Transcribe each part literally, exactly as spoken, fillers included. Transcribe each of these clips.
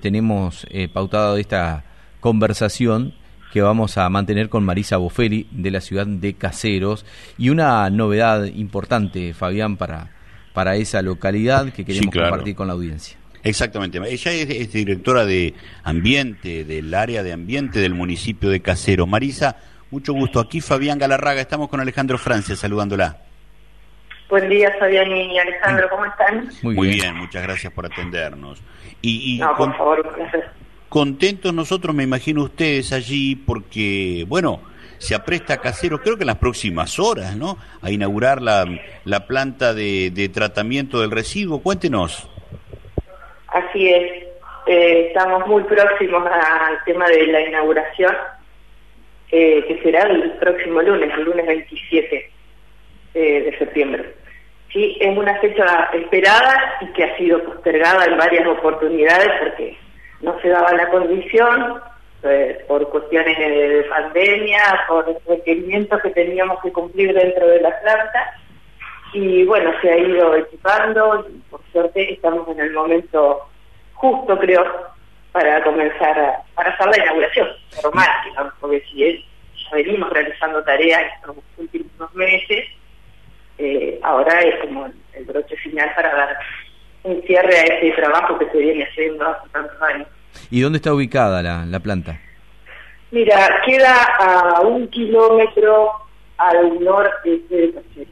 tenemos eh, pautado esta conversación que vamos a mantener con Marisa Bofelli de la ciudad de Caseros, y una novedad importante, Fabián, para, para esa localidad que queremos sí, claro. compartir con la audiencia. Exactamente, ella es, es directora de ambiente, del área de ambiente del municipio de Caseros. Marisa, mucho gusto. Aquí Fabián Galarraga, estamos con Alejandro Francia saludándola. Buen día, Fabián y Alejandro, ¿cómo están? Muy, Muy bien. bien, muchas gracias por atendernos. Y, y no, con, por favor, gracias. Contentos nosotros, me imagino ustedes allí, porque, bueno, se apresta Caseros, creo que en las próximas horas, ¿no?, a inaugurar la, la planta de, de tratamiento del residuo. Cuéntenos. Así es, eh, estamos muy próximos al tema de la inauguración, eh, que será el próximo lunes, el lunes veintisiete eh, de septiembre. Sí, es una fecha esperada y que ha sido postergada en varias oportunidades porque no se daba la condición, eh, por cuestiones de pandemia, por requerimientos que teníamos que cumplir dentro de la planta, y bueno, se ha ido equipando y por suerte estamos en el momento justo, creo, para comenzar a, para hacer la inauguración formal, digamos, porque si es, ya venimos realizando tareas estos últimos meses, eh, ahora es como el broche final para dar un cierre a ese trabajo que se viene haciendo hace tantos años. ¿Y dónde está ubicada la, la planta? Mira, queda a un kilómetro al norte de Caseros.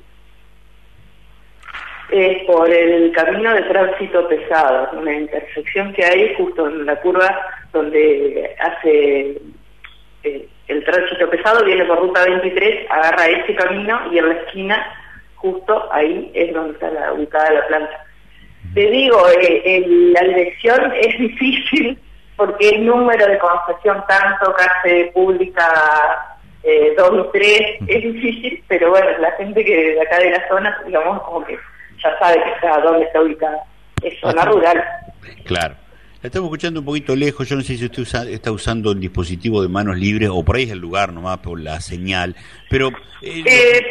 Es por el camino de tránsito pesado, una intersección que hay justo en la curva donde hace eh, el tránsito pesado, viene por ruta veintitrés, agarra ese camino y en la esquina, justo ahí es donde está la, ubicada la planta. Te digo, eh, el, la elección es difícil porque el número de concesión, tanto cárcel pública eh, dos y tres, es difícil, pero bueno, la gente que de acá de la zona, digamos, como que ya sabe que está dónde está ubicada. Es zona rural. Claro. La estamos escuchando un poquito lejos, yo no sé si usted usa, está usando el dispositivo de manos libres, o por ahí es el lugar nomás por la señal, pero... Eh, eh,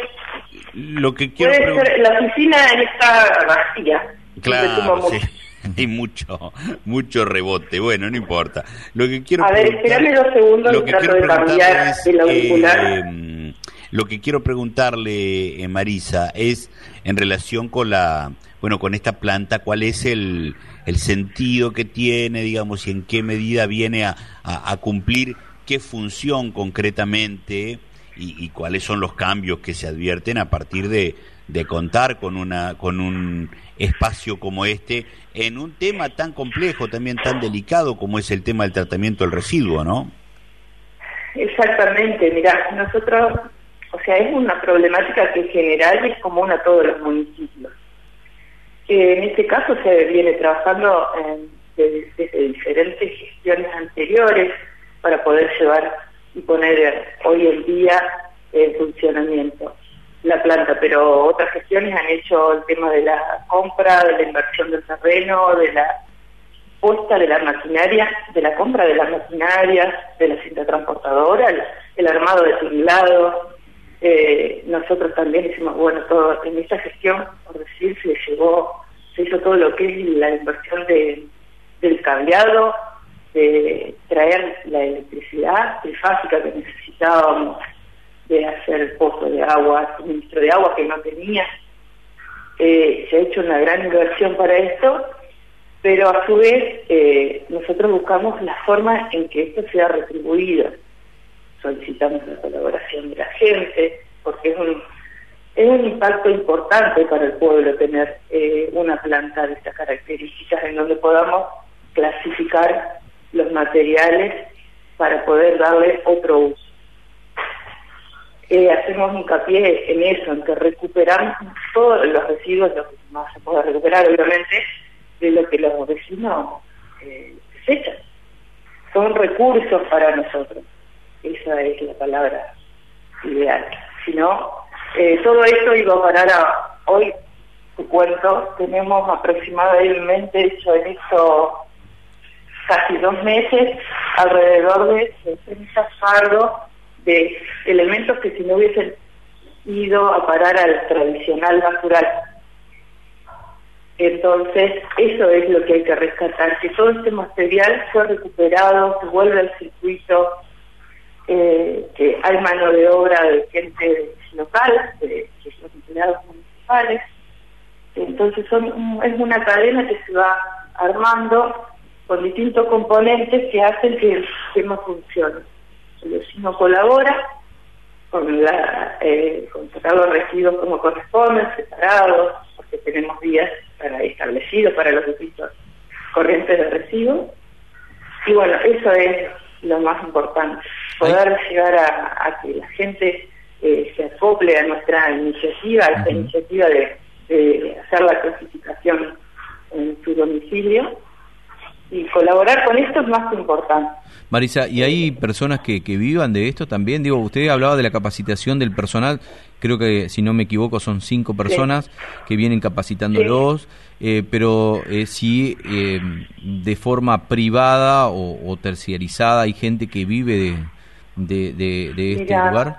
lo que quiero puede ser, la oficina está vacía. Claro, sí. Hay mucho, mucho rebote. Bueno, no importa. Lo que quiero a ver, espérame dos segundos y trato de cambiar es, el auricular. Eh, lo que quiero preguntarle, eh, Marisa, es en relación con la, bueno, con esta planta, ¿cuál es el, el sentido que tiene, digamos, y en qué medida viene a, a, a cumplir, qué función concretamente, y, y cuáles son los cambios que se advierten a partir de, de contar con una, con un espacio como este, en un tema tan complejo, también tan delicado como es el tema del tratamiento del residuo, ¿no? Exactamente, mirá, nosotros, o sea, es una problemática que en general es común a todos los municipios. Eh, en este caso se viene trabajando en, desde, desde diferentes gestiones anteriores para poder llevar y poner hoy en día en funcionamiento la planta, pero otras gestiones han hecho el tema de la compra, de la inversión del terreno, de la puesta de la maquinaria, de la compra de las maquinarias, de la cinta transportadora, el, el armado de tinglado. Eh, nosotros también hicimos, bueno, todo en esta gestión, por decir, se llevó, se hizo todo lo que es la inversión de, del cableado, de traer la electricidad trifásica que necesitábamos, de hacer pozo de agua, suministro de agua que no tenía. Eh, se ha hecho una gran inversión para esto, pero a su vez eh, nosotros buscamos la forma en que esto sea retribuido. Solicitamos la colaboración de la gente, porque es un, es un impacto importante para el pueblo tener eh, una planta de estas características en donde podamos clasificar los materiales para poder darle otro uso. Eh, hacemos hincapié en eso, en que recuperamos todos los residuos, lo que más se puede recuperar obviamente, de lo que los vecinos eh, desechan. Son recursos para nosotros, esa es la palabra ideal. Si no, eh, todo esto iba a parar a hoy, te cuento, tenemos aproximadamente hecho en esto casi dos meses, alrededor de sesenta fardos de elementos que si no hubiesen ido a parar al tradicional basural. Entonces, eso es lo que hay que rescatar, que todo este material fue recuperado, se vuelve al circuito, eh, que hay mano de obra de gente local, de, de los empleados municipales. Entonces, son, es una cadena que se va armando con distintos componentes que hacen que el sistema funcione. El vecino colabora con la eh, con sacar los residuos como corresponden, separados, porque tenemos vías para establecidos para los distintos corrientes de residuos. Y bueno, eso es lo más importante, poder ¿Ay? llegar a, a que la gente eh, se acople a nuestra iniciativa, a esta uh-huh. iniciativa de, de hacer la clasificación en su domicilio, y colaborar con esto es más importante. Marisa, ¿y hay personas que, que vivan de esto también? Digo, usted hablaba de la capacitación del personal, creo que si no me equivoco son cinco personas sí. que vienen capacitándolos, sí. eh, pero eh, si eh, de forma privada o, o terciarizada hay gente que vive de, de, de, de este Mira, lugar.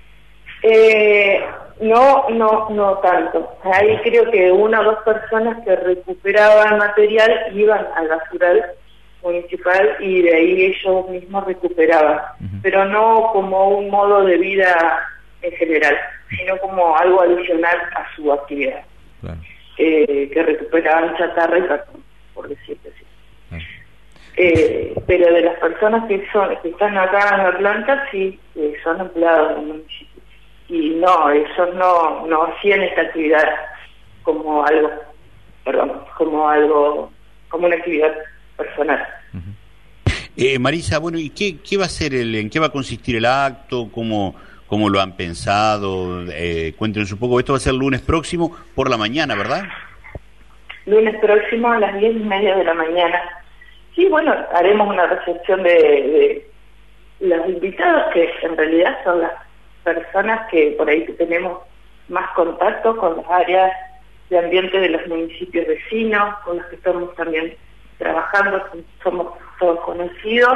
Eh, no, no, no tanto. Ahí creo que una o dos personas que recuperaban material iban al basural municipal y de ahí ellos mismos recuperaban, uh-huh. pero no como un modo de vida en general, sino como algo adicional a su actividad, claro. eh, que recuperaban chatarra y cartón, por decirlo así. Claro. Eh, pero de las personas que son que están acá en la planta, sí, eh, son empleados del municipio. Y no, ellos no, no hacían esta actividad como algo, perdón, como algo, como una actividad personal. Uh-huh. eh, Marisa, bueno, ¿y qué, qué va a ser el, en qué va a consistir el acto? ¿Cómo, cómo lo han pensado? Eh, cuéntenos un poco. Esto va a ser el lunes próximo por la mañana, ¿verdad? Lunes próximo a las diez y media de la mañana. Sí, bueno, haremos una recepción de, de los invitados, que en realidad son las personas que por ahí tenemos más contacto con las áreas de ambiente de los municipios vecinos, con los que estamos también trabajando, somos todos conocidos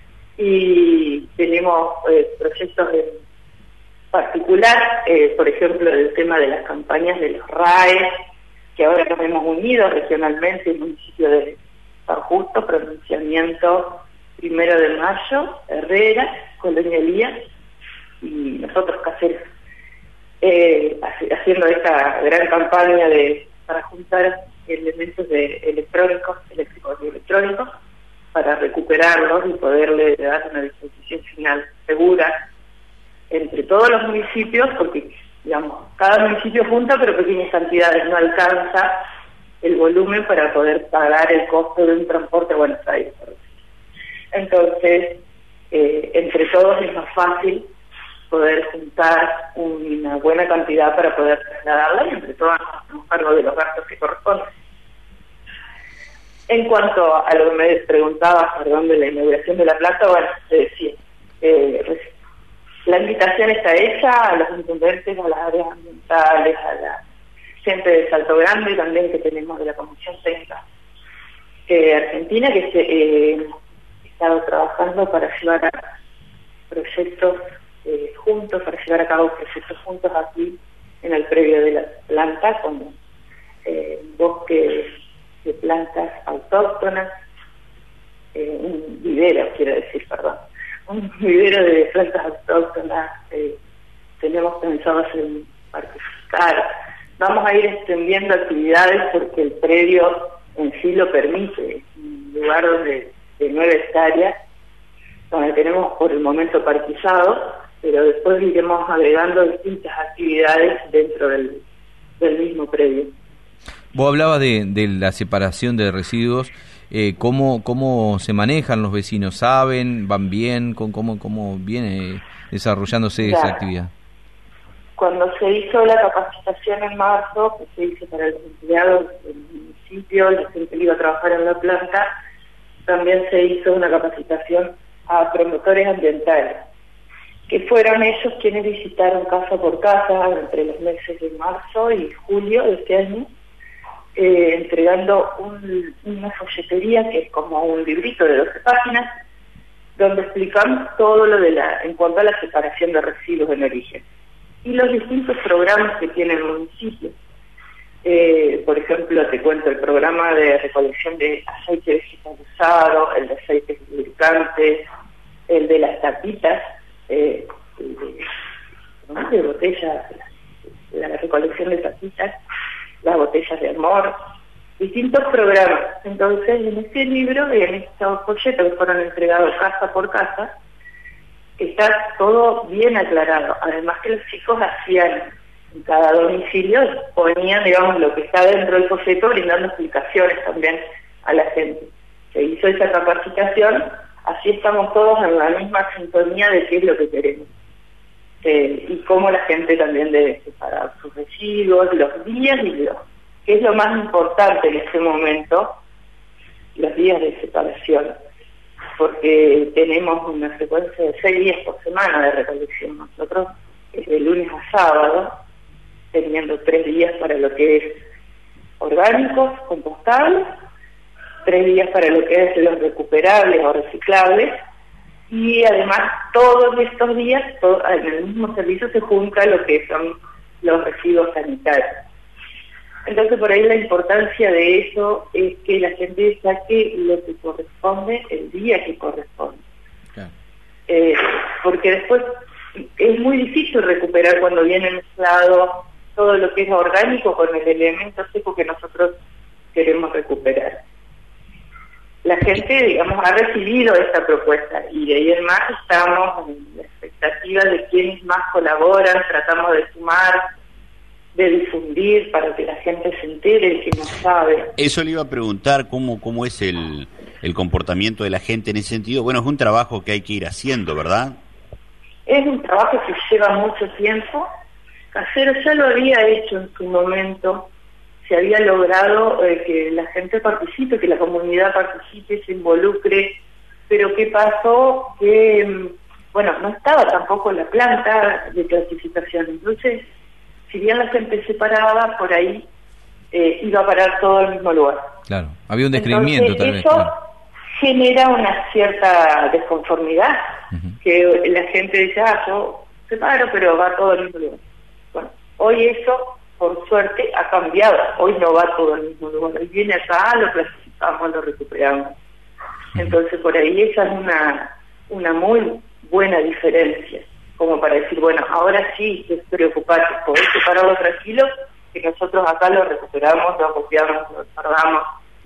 y tenemos eh, proyectos en particular, eh, por ejemplo, el tema de las campañas de los R A E, que ahora nos hemos unido regionalmente, el municipio de San Justo, pronunciamiento Primero de Mayo, Herrera, Colonia Elías y nosotros Caseros, eh, haciendo esta gran campaña de para juntar elementos de electrónicos, eléctricos y electrónicos, para recuperarlos y poderle dar una disposición final segura entre todos los municipios, porque, digamos, cada municipio junta, pero pequeñas cantidades, no alcanza el volumen para poder pagar el costo de un transporte a Buenos Aires. Entonces, eh, entre todos es más fácil poder juntar una buena cantidad para poder trasladarla y entre todos nos hacemos cargo de los gastos que corresponden. En cuanto a lo que me preguntabas, perdón, de la inauguración de la plaza, bueno, te decía, eh, la invitación está hecha a los intendentes, a las áreas ambientales, a la gente de Salto Grande también que tenemos de la Comisión Técnica eh, Argentina, que se, eh, he estado trabajando para llevar a proyectos Eh, juntos, para llevar a cabo proyectos juntos aquí en el predio de la planta, como eh, un bosque de plantas autóctonas, eh, un vivero, quiero decir, perdón, un vivero de plantas autóctonas, eh, tenemos pensado hacer un participar, vamos a ir extendiendo actividades porque el predio en sí lo permite, un lugar donde de nueve hectáreas, donde tenemos por el momento parquizado, pero después iremos agregando distintas actividades dentro del, del mismo predio. Vos hablabas de, de la separación de residuos, eh, ¿cómo, ¿cómo se manejan los vecinos? ¿Saben? ¿Van bien? ¿Cómo, cómo, cómo viene desarrollándose claro. esa actividad? Cuando se hizo la capacitación en marzo, que se hizo para los empleados del municipio, la gente que iba a trabajar en la planta, también se hizo una capacitación a promotores ambientales, que fueron ellos quienes visitaron casa por casa entre los meses de marzo y julio de este año, eh, entregando un, una folletería que es como un librito de doce páginas, donde explicamos todo lo de la, en cuanto a la separación de residuos en origen y los distintos programas que tiene el municipio. Eh, por ejemplo, te cuento el programa de recolección de aceite vegetal usado, el de aceites lubricantes, el de las tapitas, eh, el de, ¿no? de botellas, la, la recolección de tapitas, las botellas de amor, distintos programas. Entonces, en este libro, en estos folletos que fueron entregados casa por casa, está todo bien aclarado. Además que los chicos hacían en cada domicilio, ponían, digamos, lo que está dentro del folleto, brindando explicaciones también a la gente. Se hizo esa capacitación, así estamos todos en la misma sintonía de qué es lo que queremos. Eh, y cómo la gente también debe separar sus residuos, los días y los, que es lo más importante en este momento, los días de separación, porque tenemos una frecuencia de seis días por semana de recolección. Nosotros es de lunes a sábado, teniendo tres días para lo que es orgánicos, compostables, tres días para lo que es los recuperables o reciclables, y además todos estos días todo, en el mismo servicio se junta lo que son los residuos sanitarios. Entonces por ahí la importancia de eso es que la gente saque lo que corresponde el día que corresponde. Claro. Eh, porque después es muy difícil recuperar cuando viene mezclado todo lo que es orgánico con el elemento seco que nosotros queremos recuperar. La gente, digamos, ha recibido esta propuesta y de ahí en más estamos en la expectativa de quienes más colaboran, tratamos de sumar, de difundir para que la gente se entere y que no sabe. Eso le iba a preguntar, ¿cómo, cómo es el, el comportamiento de la gente en ese sentido? Bueno, es un trabajo que hay que ir haciendo, ¿verdad? Es un trabajo que lleva mucho tiempo. Casero ya lo había hecho en su momento, se había logrado eh, que la gente participe, que la comunidad participe, se involucre, pero ¿qué pasó? Que, bueno, no estaba tampoco la planta de clasificación, entonces, si bien la gente se paraba, por ahí eh, iba a parar todo al mismo lugar. Claro, había un descreimiento tal vez. Eso claro. genera una cierta desconformidad, uh-huh. que la gente dice, ah, yo separo, pero va todo al mismo lugar. Bueno, hoy eso, por suerte, ha cambiado. Hoy no va todo al mismo lugar. Hoy viene acá, lo clasificamos, lo recuperamos. Uh-huh. Entonces, por ahí esa es una, una muy buena diferencia, como para decir, bueno, ahora sí es preocuparte, podés separarlo tranquilo, que nosotros acá lo recuperamos, lo copiamos, lo guardamos.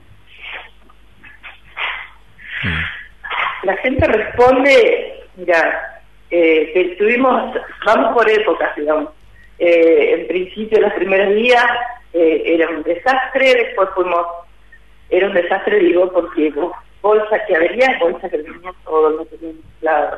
Uh-huh. La gente responde, mira, eh, que estuvimos, vamos por épocas, digamos. Eh, en principio los primeros días eh, era un desastre, después fuimos, era un desastre digo porque bolsa que avería, bolsa que venía todo, no teníamos claro.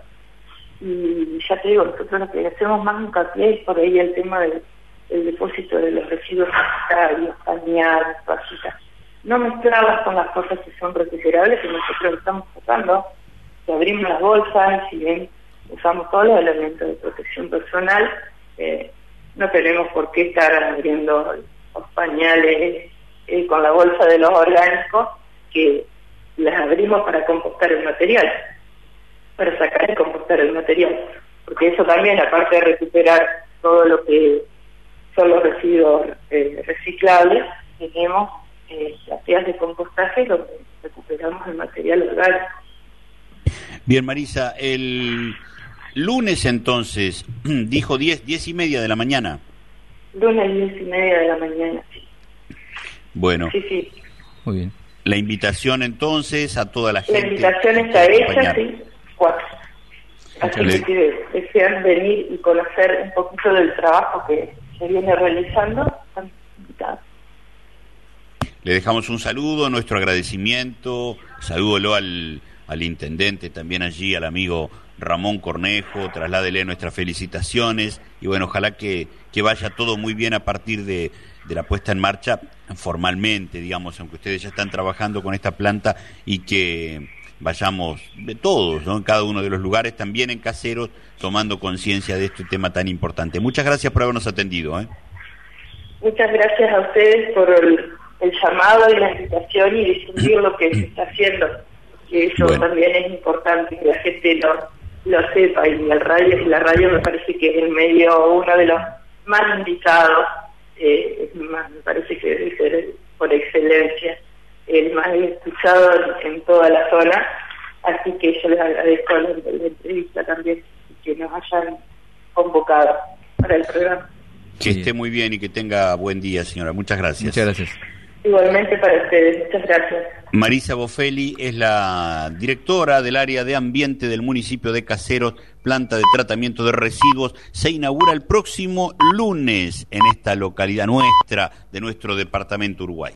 Y ya te digo, nosotros lo que hacemos más hincapié es por ahí el tema del, del depósito de los residuos sanitarios, pañales, toallitas, no mezcladas con las cosas que son recuperables que nosotros estamos tocando, que abrimos las bolsas y si bien usamos todos los elementos de protección personal, eh, no tenemos por qué estar abriendo los pañales eh, con la bolsa de los orgánicos, que las abrimos para compostar el material, para sacar y compostar el material, porque eso también, aparte de recuperar todo lo que son los residuos eh, reciclables, tenemos eh, las vías de compostaje donde recuperamos el material orgánico. Bien, Marisa, el lunes entonces, dijo diez, diez y media de la mañana. Lunes diez y media de la mañana, sí. Bueno. Sí, sí. Muy bien. La invitación entonces a toda la gente. La invitación está hecha, sí, cuatro. Así que si desean venir y conocer un poquito del trabajo que se viene realizando, están invitados. Le dejamos un saludo, nuestro agradecimiento, salúdolo al, al intendente también allí, al amigo Ramón Cornejo, trasládele nuestras felicitaciones y bueno, ojalá que, que vaya todo muy bien a partir de, de la puesta en marcha formalmente, digamos, aunque ustedes ya están trabajando con esta planta y que vayamos de todos, ¿no? En cada uno de los lugares, también en Caseros, tomando conciencia de este tema tan importante. Muchas gracias por habernos atendido, ¿eh? Muchas gracias a ustedes por el, el llamado y la invitación y difundir lo que se está haciendo, que eso bueno. También es importante, que la gente lo lo sepa, y el radio, y la radio me parece que es el medio, uno de los más indicados eh, es más, me parece que debe ser por excelencia el más escuchado en, en toda la zona, así que yo les agradezco la, la entrevista también y que nos hayan convocado para el programa. Que esté muy bien y que tenga buen día, señora. Muchas gracias. Muchas gracias. Igualmente para ustedes, muchas gracias. Marisa Bofelli es la directora del área de ambiente del municipio de Caseros, planta de tratamiento de residuos. Se inaugura el próximo lunes en esta localidad nuestra, de nuestro departamento Uruguay.